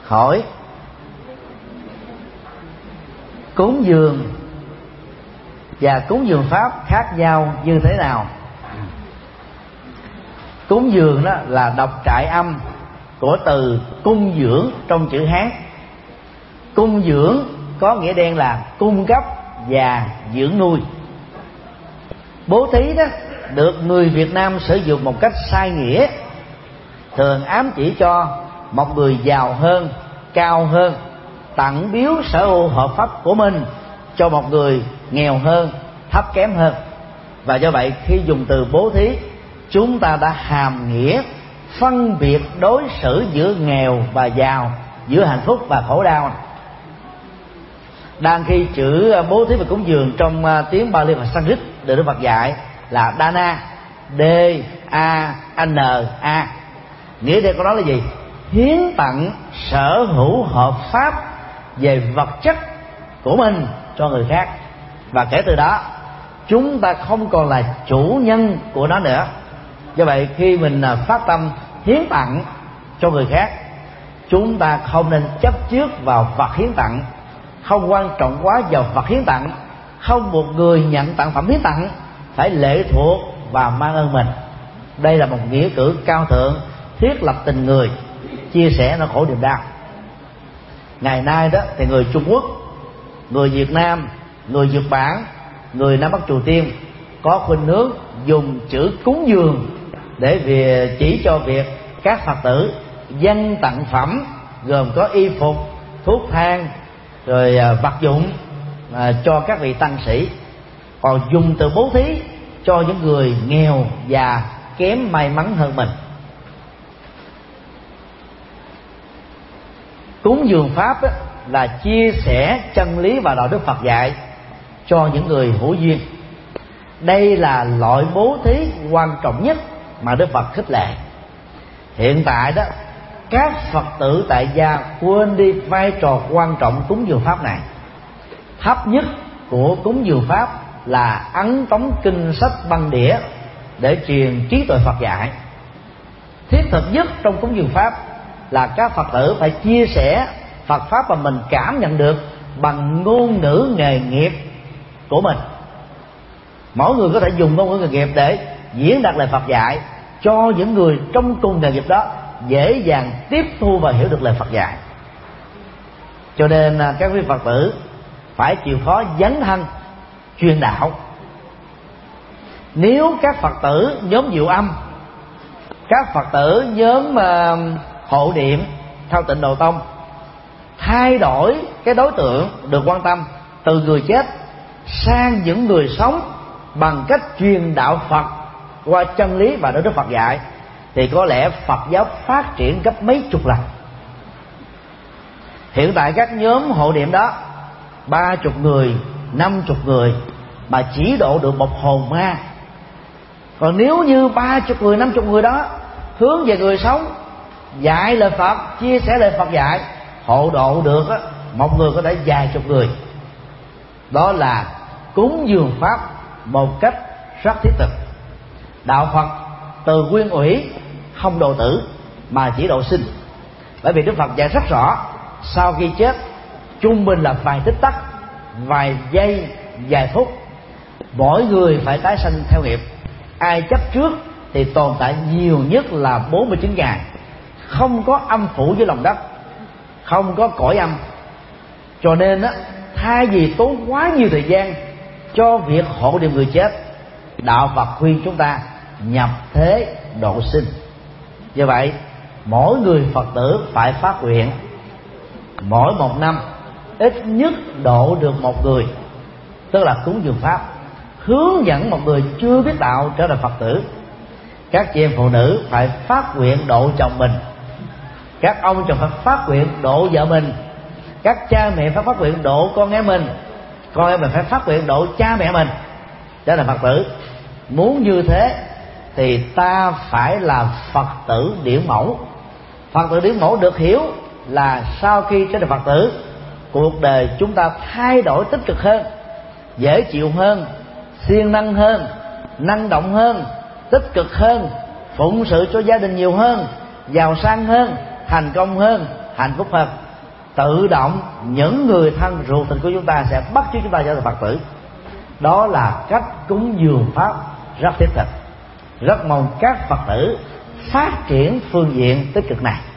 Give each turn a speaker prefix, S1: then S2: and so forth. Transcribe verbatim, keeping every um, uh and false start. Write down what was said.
S1: hỏi cúng dường và cúng dường pháp khác nhau như thế nào? Cúng dường đó là đọc trại âm của từ cung dưỡng trong chữ Hán. Cung dưỡng có nghĩa đen là cung cấp và dưỡng nuôi. Bố thí đó được người Việt Nam sử dụng một cách sai nghĩa, thường ám chỉ cho một người giàu hơn, cao hơn tặng biếu sở hữu hợp pháp của mình cho một người nghèo hơn, thấp kém hơn. Và do vậy khi dùng từ bố thí, chúng ta đã hàm nghĩa phân biệt đối xử giữa nghèo và giàu, giữa hạnh phúc và khổ đau. Đang khi chữ bố thí và cúng dường trong tiếng Bali và Sanskrit được Đức Phật dạy là Dana, D A N A. Nghĩa đây của nó là gì? Hiến tặng sở hữu hợp pháp về vật chất của mình cho người khác. Và kể từ đó chúng ta không còn là chủ nhân của nó nữa. Do vậy khi mình phát tâm hiến tặng cho người khác, chúng ta không nên chấp trước vào vật hiến tặng, không quan trọng quá vào vật hiến tặng, không một người nhận tặng phẩm hiến tặng phải lệ thuộc và mang ơn mình. Đây là một nghĩa cử cao thượng, thiết lập tình người, chia sẻ nỗi khổ niềm đau. Ngày nay đó thì người Trung Quốc, người Việt Nam, người Nhật Bản, người Nam Bắc Triều Tiên có khuynh hướng dùng chữ cúng dường để vì chỉ cho việc các Phật tử dâng tặng phẩm gồm có y phục, thuốc thang, rồi vật dụng à, cho các vị tăng sĩ, còn dùng từ bố thí cho những người nghèo và kém may mắn hơn mình. Cúng dường pháp đó là chia sẻ chân lý và đạo đức Phật dạy cho những người hữu duyên. Đây là loại bố thí quan trọng nhất mà Đức Phật khích lệ. Hiện tại đó, các Phật tử tại gia quên đi vai trò quan trọng cúng dường pháp này. Thấp nhất của cúng dường pháp là ấn tống kinh sách băng đĩa để truyền trí tuệ Phật dạy. Thiết thực nhất trong cúng dường pháp là các Phật tử phải chia sẻ Phật pháp mà mình cảm nhận được bằng ngôn ngữ nghề nghiệp của mình. Mỗi người có thể dùng ngôn ngữ nghề nghiệp để diễn đạt lời Phật dạy cho những người trong cùng nghề nghiệp đó dễ dàng tiếp thu và hiểu được lời Phật dạy. Cho nên các quý Phật tử phải chịu khó dấn thân truyền đạo. Nếu các Phật tử nhóm Diệu Âm, các Phật tử nhóm uh, hộ niệm theo Tịnh Độ Tông thay đổi cái đối tượng được quan tâm từ người chết sang những người sống bằng cách truyền đạo Phật qua chân lý và đạo đức Phật dạy, thì có lẽ Phật giáo phát triển gấp mấy chục lần. Hiện tại các nhóm hộ niệm đó ba chục người, năm chục người mà chỉ độ được một hồn ma. Còn nếu như ba chục người, năm chục người đó hướng về người sống, dạy lời Phật, chia sẻ lời Phật dạy, hộ độ được á, một người có thể vài chục người. Đó là cúng dường pháp một cách rất thiết thực. Đạo Phật từ nguyên ủy không độ tử mà chỉ độ sinh. Bởi vì Đức Phật dạy rất rõ, sau khi chết trung bình là vài tích tắc, vài giây, vài phút, mỗi người phải tái sanh theo nghiệp. Ai chấp trước thì tồn tại nhiều nhất là bốn mươi chín ngày, không có âm phủ dưới lòng đất, không có cõi âm. Cho nên á, thay vì tốn quá nhiều thời gian cho việc hộ niệm người chết, đạo Phật khuyên chúng ta nhập thế độ sinh. Như vậy mỗi người Phật tử phải phát nguyện mỗi một năm ít nhất độ được một người, tức là cúng dường pháp, hướng dẫn một người chưa biết đạo trở thành Phật tử. Các chị em phụ nữ phải phát nguyện độ chồng mình, các ông chồng phải phát nguyện độ vợ mình, các cha mẹ phải phát nguyện độ con em mình, con em mình phải phát nguyện độ cha mẹ mình trở thành Phật tử. Muốn như thế thì ta phải là Phật tử điển mẫu. Phật tử điển mẫu được hiểu là sau khi trở thành Phật tử, cuộc đời chúng ta thay đổi tích cực hơn, dễ chịu hơn, siêng năng hơn, năng động hơn, tích cực hơn, phụng sự cho gia đình nhiều hơn, giàu sang hơn, thành công hơn, hạnh phúc hơn. Tự động những người thân ruột thịt của chúng ta sẽ bắt chước chúng ta trở thành Phật tử. Đó là cách cúng dường pháp rất thiết thực. Rất mong các Phật tử phát triển phương diện tích cực này.